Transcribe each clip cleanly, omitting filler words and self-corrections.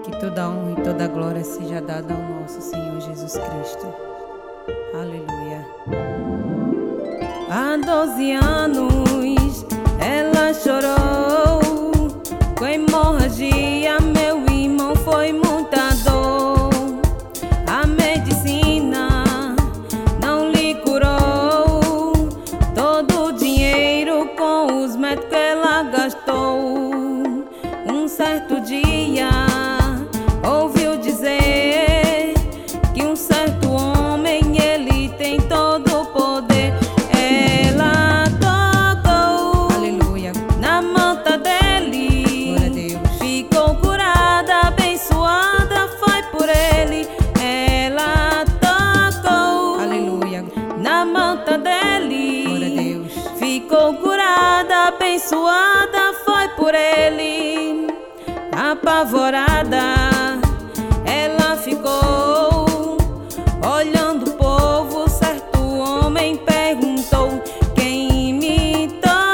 Que toda honra e toda glória seja dada ao nosso Senhor Jesus Cristo. Aleluia. Há 12 anos ela chorou com hemorragia, meu irmão, foi muita dor. A medicina não lhe curou, todo o dinheiro com os médicos ela gastou. Um certo dia ouviu dizer que um certo homem, ele tem todo o poder. Ela tocou, aleluia, na manta dele, glória a Deus, ficou curada, abençoada foi por ele. Ela tocou, aleluia, na manta dele, glória a Deus, ficou curada, abençoada foi por ele. Apavorada ela ficou, olhando o povo. Certo homem perguntou: quem me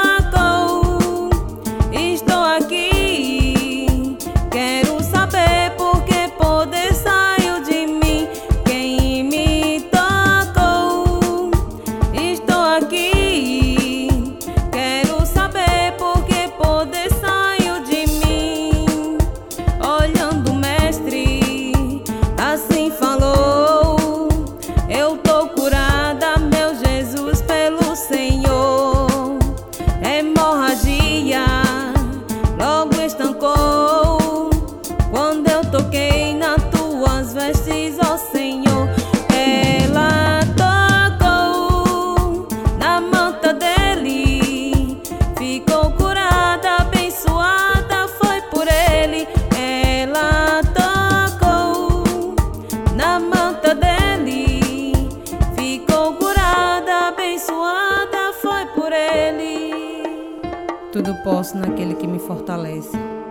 tocou? Estou aqui, quero saber por que poder saiu de mim. Quem me tocou? Estou aqui, quero saber por que poder saiu de mim. Olhando o mestre, assim falou: eu tô curada, meu Jesus, pelo Senhor. Hemorragia logo estancou quando eu toquei nas tuas vestes, ó Senhor. Ela tocou na manta dele, ficou curada, abençoada foi por ele. Ela tocou na manta dele, ficou curada, abençoada foi por ele. Tudo posso naquele que me fortalece.